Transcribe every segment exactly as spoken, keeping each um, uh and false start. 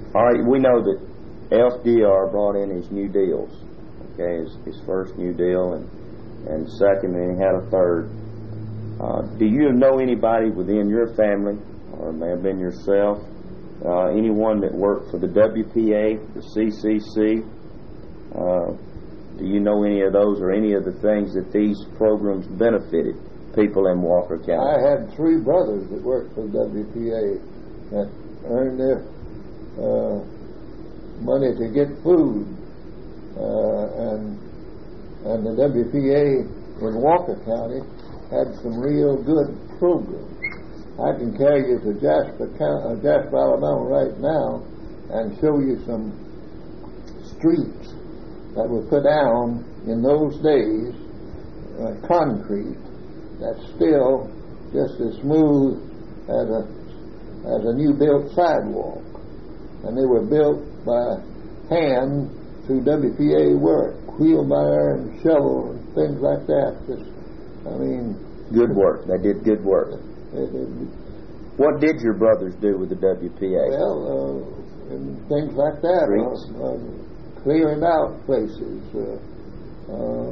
All right, we know that F D R brought in his New Deals, okay, his, his first New Deal, and, and second, and he had a third. Uh, do you know anybody within your family, or it may have been yourself, uh, anyone that worked for the W P A, the C C C? Uh, do you know any of those or any of the things that these programs benefited people in Walker County? I had three brothers that worked for the W P A that earned their uh, money to get food, uh, and and the W P A in Walker County had some real good programs. I can carry you to Jasper, uh, Jasper, Alabama right now and show you some streets that were put down in those days, uh, concrete, that's still just as smooth as a as a new built sidewalk, and they were built by hand through W P A work, wheelbarrow and shovel and things like that. Just, I mean, good work. They did good work. They, they, what did your brothers do with the W P A? Well, uh, and things like that. Uh, uh, clearing out places, uh, uh,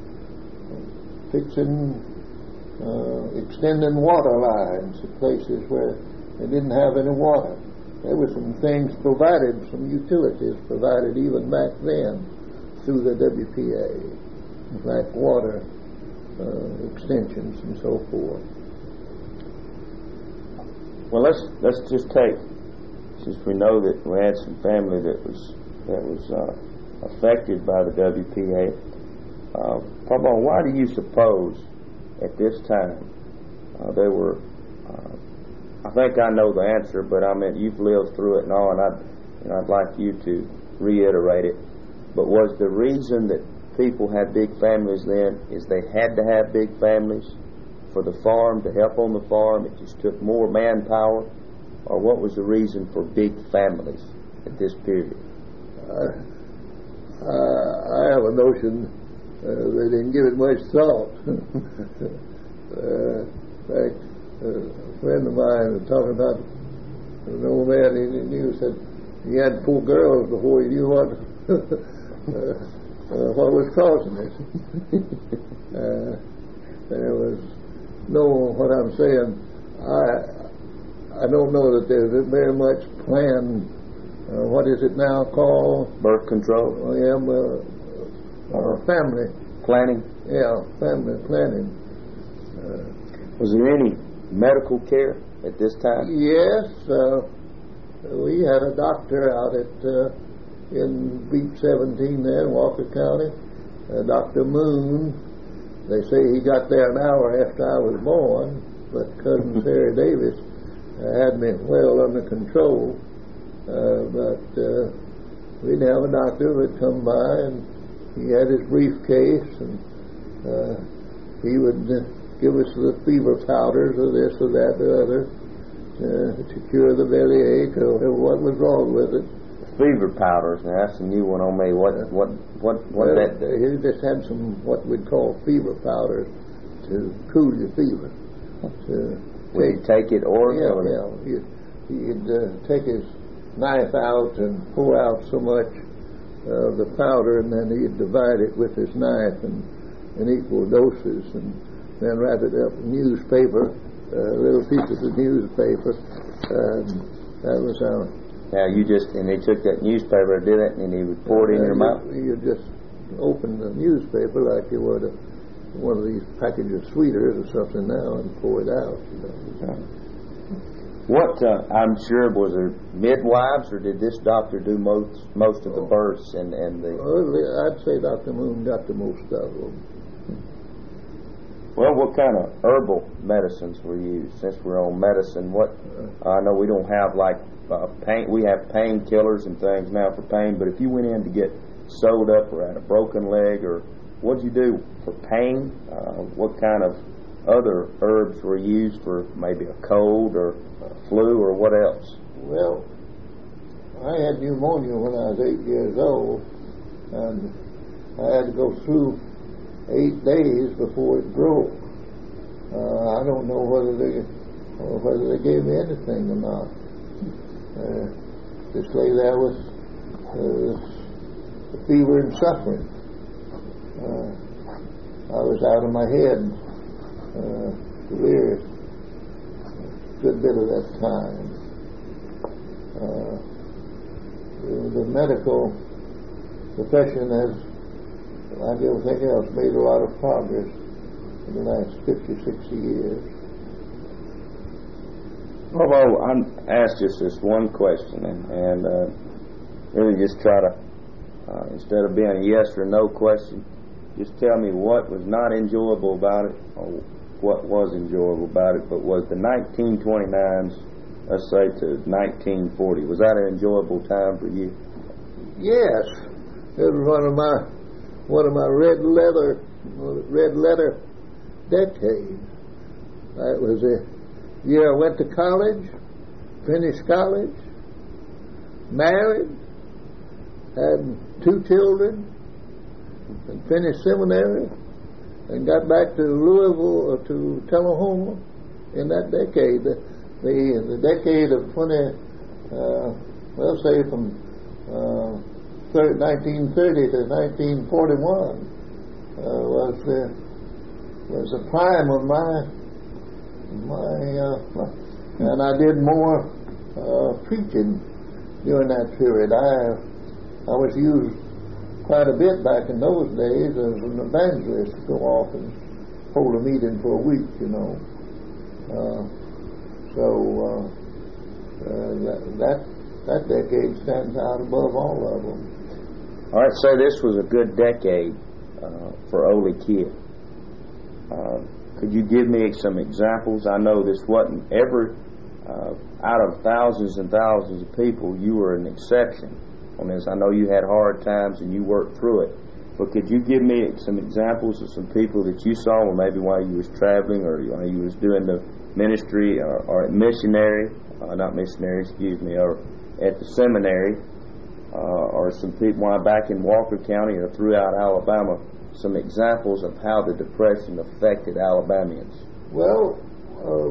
fixing, uh, extending water lines to places where they didn't have any water. There were some things provided, some utilities provided even back then through the W P A, like water uh, extensions and so forth. Well, let's let's just take, since we know that we had some family that was that was uh, affected by the W P A. Uh, Papa, why do you suppose at this time uh, there were? Uh, I think I know the answer, but I mean you've lived through it and all, and I'd and I'd like you to reiterate it. But was the reason that people had big families then is they had to have big families for the farm, to help on the farm? It just took more manpower, or what was the reason for big families at this period? Uh, uh, I have a notion uh, they didn't give it much thought. uh, like uh, a friend of mine was talking about an old man he knew, said he had four girls before he knew what uh, uh, what was causing it. uh, there was no, what I'm saying, I I don't know that there's very much planned. Uh, what is it now called? Birth control. Oh, yeah, well, uh, family planning. Yeah, family planning. Uh, was there any medical care at this time? Yes, uh, we had a doctor out at uh, in Beach seventeen there in Walker County, uh, Doctor Moon. They say he got there an hour after I was born, but cousin Sarah Davis uh, had me well under control. Uh, but uh, we'd have a doctor who would come by, and he had his briefcase, and uh, he would uh, give us the fever powders or this or that or other uh, to cure the bellyache or what was wrong with it. Fever powders. Now that's a new one on me. What what what what well, that? He just had some what we'd call fever powders to cool your fever. To Would take, he take it or? Yeah, yeah. He'd, he'd uh, take his knife out and pour out so much of the powder, and then he'd divide it with his knife in, in equal doses, and then wrap it up in newspaper, uh, little pieces of newspaper. And that was how. Now you just, and they took that newspaper, did it, and he would pour it in uh, your mouth? You just open the newspaper like you would a, one of these packages of sweeteners or something now and pour it out. You know. What, uh, I'm sure, was there midwives, or did this doctor do most most of the births and, and the... Well, I'd say Doctor Moon got the most of them. Well, what kind of herbal medicines were used? Since we're on medicine, what, uh, I know we don't have like uh, pain, we have painkillers and things now for pain, but if you went in to get sewed up or had a broken leg, or what'd you do for pain? Uh, what kind of other herbs were used for maybe a cold or a flu, or what else? Well, I had pneumonia when I was eight years old, and I had to go through eight days before it broke. Uh, I don't know whether they or whether they gave me anything or not. Uh, just lay there with uh, fever and suffering. Uh, I was out of my head, uh, delirious, a good bit of that time. Uh, the, the medical profession has, like everything else, made a lot of progress in the last fifty, sixty years. Although I'm asked just this one question, and, and uh, really just try to, uh, instead of being a yes or no question, just tell me what was not enjoyable about it, or what was enjoyable about it. But was the nineteen twenty-nines, let's say, to nineteen forty, was that an enjoyable time for you? Yes, it was one of my one of my red leather red letter decades. That was a year I went to college, finished college, married, had two children, and finished seminary, and got back to Louisville or to Tullahoma in that decade. The the, the decade of twenty, uh, well, say from uh, nineteen thirty to nineteen forty-one uh, was the was the prime of my my, uh, my and I did more uh, preaching during that period. I I was used quite a bit back in those days as an evangelist to go off and hold a meeting for a week, you know. Uh, so uh, uh, that, that that decade stands out above all of them. All right, so this was a good decade uh, for Ole Kidd. Uh, could you give me some examples? I know this wasn't ever, uh, out of thousands and thousands of people, you were an exception on this. I know you had hard times and you worked through it. But could you give me some examples of some people that you saw, or maybe while you was traveling, or while you was doing the ministry, or, or missionary, uh, not missionary, excuse me, or at the seminary, uh, or some people while back in Walker County or throughout Alabama, some examples of how the Depression affected Alabamians? Well, uh,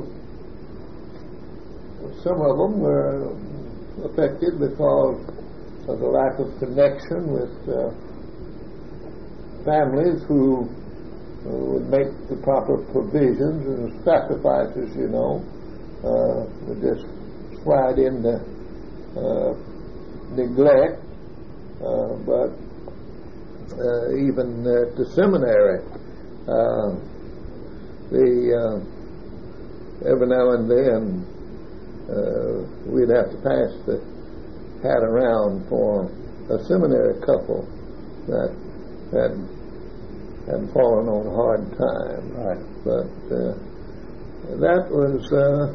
some of them were affected because of the lack of connection with uh, families who uh, would make the proper provisions and sacrifices, you know, uh, would just slide into uh, neglect. Uh, but uh, even at the seminary, uh, the uh, every now and then uh, we'd have to pass the hat around for a seminary couple that had had fallen on a hard time. Right. But uh, that was uh,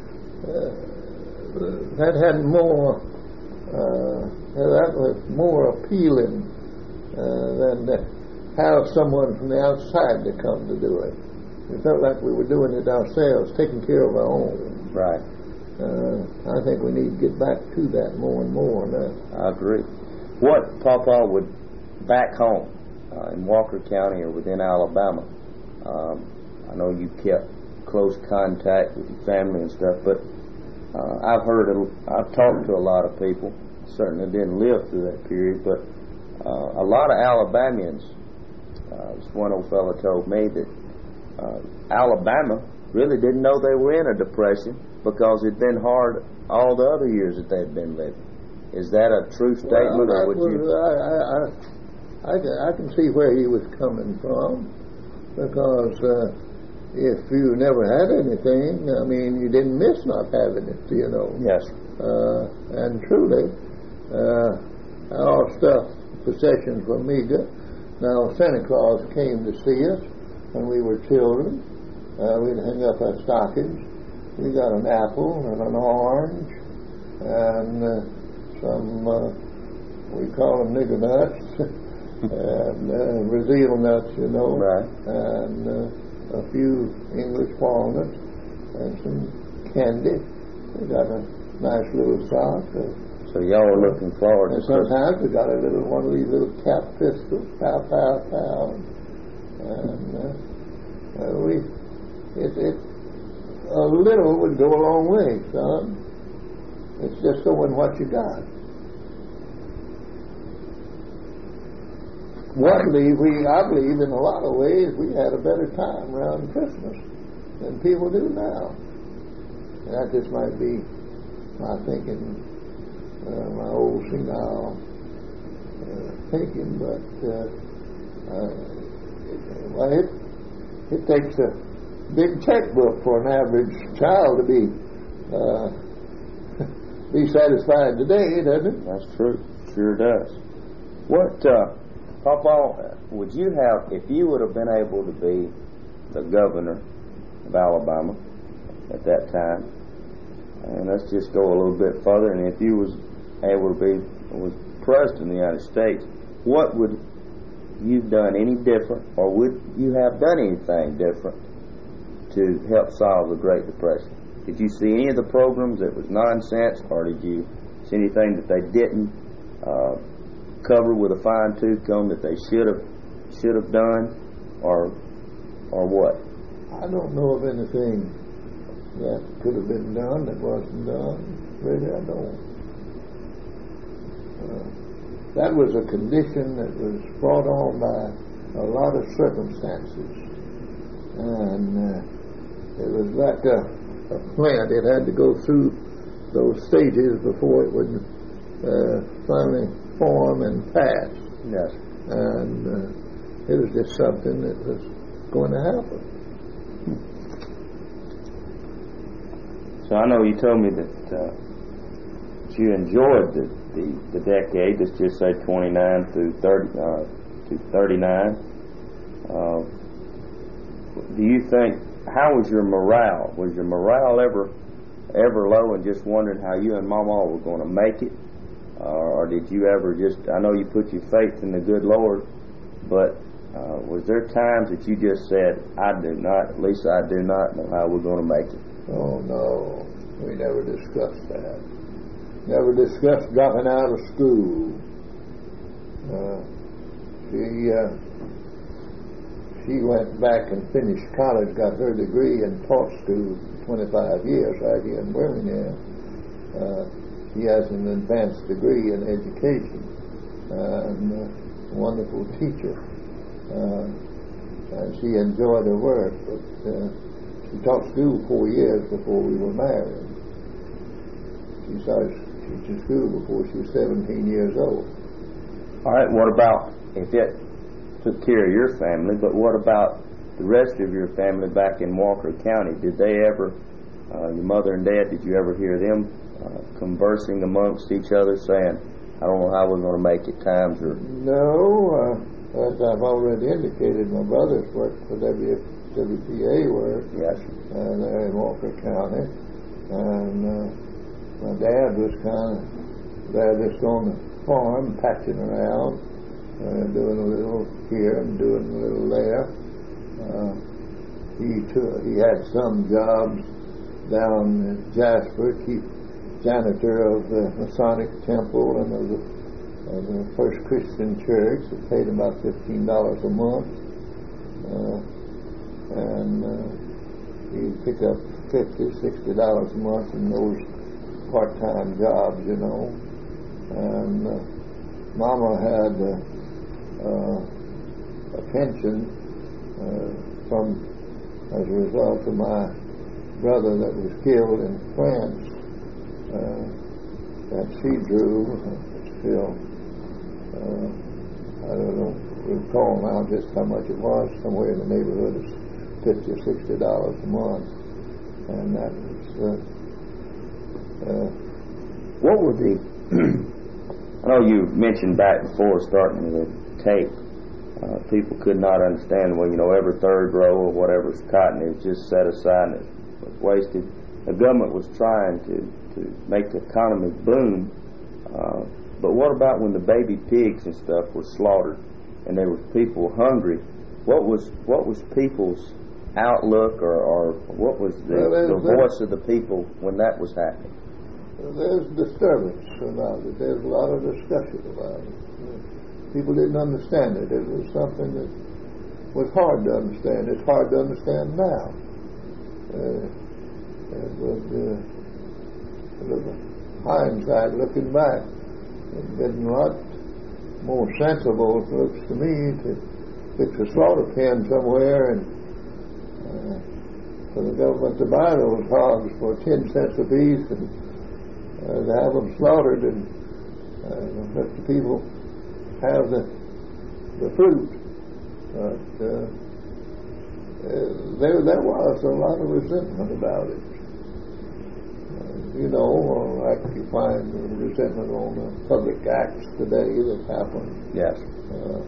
uh, that had more uh, that was more appealing uh, than to have someone from the outside to come to do it. We felt like we were doing it ourselves, taking care of our own. Right. Uh, I think we need to get back to that more and more now. I agree. What, Papa, would back home uh, in Walker County or within Alabama, um, I know you kept close contact with your family and stuff, but uh, I've heard, a, I've talked to a lot of people, certainly didn't live through that period, but uh, a lot of Alabamians, uh, this one old fellow told me that uh, Alabama really didn't know they were in a depression because it'd been hard all the other years that they'd been living. Is that a true statement, well, or would was, you? I, I, I, can, I can see where he was coming from, because uh, if you never had anything, I mean, you didn't miss not having it, you know. Yes. Uh, and truly, uh, our stuff, possessions were meager. Now, Santa Claus came to see us when we were children. Uh, we'd hang up our stockings. We got an apple and an orange and uh, some, uh, we call them nigger nuts, and uh, Brazil nuts, you know, right. and uh, a few English walnuts and some candy. We got a nice little sock. Uh, so y'all were looking forward and to sometimes we got a little one of these little cap pistols, pow, pow, pow. And uh, uh, we, it, it, a little would go a long way, son. It's just going what you got. I believe we, I believe in a lot of ways we had a better time around Christmas than people do now. And that just might be my thinking, uh, my old senile uh, thinking, but uh, uh, it, well, it, it takes a big checkbook for an average child to be uh, be satisfied today, doesn't it? That's true. Sure does. What, uh, Papa, would you have, if you would have been able to be the governor of Alabama at that time, and let's just go a little bit further, and if you was able to be was president of the United States, what would you done any different, or would you have done anything different to help solve the Great Depression? Did you see any of the programs that was nonsense, or did you see anything that they didn't uh, cover with a fine tooth comb that they should have should have done, or or what? I don't know of anything that could have been done that wasn't done. Really, I don't. Uh, that was a condition that was brought on by a lot of circumstances, and uh, it was like a, a plant. It had to go through those stages before it would uh, finally form and pass. Yes. And uh, it was just something that was going to happen. So I know you told me that uh, you enjoyed the, the, the decade. Let's just say twenty-nine through thirty uh, to thirty-nine. Uh, do you think, how was your morale? Was your morale ever ever low and just wondering how you and Mama were going to make it? Uh, or did you ever just, I know you put your faith in the good Lord, but uh, was there times that you just said, I do not, at least I do not know how we're going to make it? Oh, no. We never discussed that. Never discussed dropping out of school. Uh, she, uh, she went back and finished college, got her degree, and taught school twenty-five years right here in Birmingham. Uh, She has an advanced degree in education, uh, and a wonderful teacher. Uh, and she enjoyed her work, but uh, she taught school four years before we were married. She started teaching school before she was seventeen years old. All right, what about, if it took care of your family, but what about the rest of your family back in Walker County? Did they ever, uh, your mother and dad, did you ever hear them Uh, conversing amongst each other, saying, I don't know how we're going to make it times? Or No, uh, as I've already indicated, my brothers worked for W P A work yes. uh, there in Walker County, and uh, my dad was kind of there just on the farm, patching around, uh, doing a little here and doing a little there. Uh, he took, he had some jobs down in Jasper, keep janitor of the Masonic Temple and of the, of the First Christian Church. It paid about fifteen dollars a month, uh, and uh, he'd pick up fifty, sixty dollars a month in those part-time jobs, you know. And uh, Mama had uh, uh, a pension uh, from, as a result of my brother that was killed in France. Uh, that she drew, still, uh, I don't know, recall now just how much it was, somewhere in the neighborhood of fifty or sixty dollars a month, and that was. Uh, uh, what were the? I know you mentioned back before starting the tape, uh, people could not understand. Well, you know, every third row or whatever's cotton is just set aside and it was wasted. The government was trying to. to make the economy boom, uh, but what about when the baby pigs and stuff were slaughtered and there was people hungry? What was what was people's outlook, or, or what was the, well, the voice of the people when that was happening? There's disturbance about it. There's a lot of discussion about it. People didn't understand it. It was something that was hard to understand. It's hard to understand now. Uh, it was, uh, hindsight, looking back, it's been a lot more sensible, it looks to me, to fix a slaughter pen somewhere and uh, for the government to buy those hogs for ten cents apiece and uh, to have them slaughtered and uh, let the people have the the fruit. But uh, uh, there there was a lot of resentment about it. You know, like you find resentment on the public acts today that happen. Yes. Uh,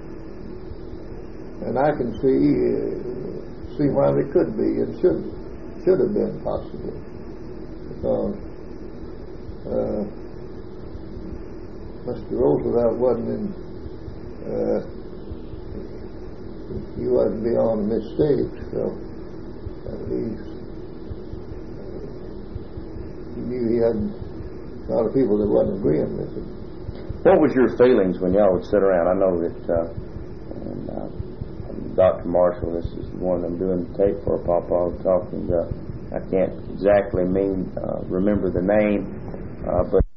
and I can see uh, see why they could be and should should have been possible, because uh, Mister Roosevelt wasn't in uh, he wasn't beyond a mistake, so at least. He knew he had a lot of people that wasn't agreeing with him. What was your feelings when y'all would sit around? I know that uh, and, uh, Doctor Marshall, this is the one I'm doing the tape for, Papa, talking. Uh, I can't exactly mean uh, remember the name, uh, but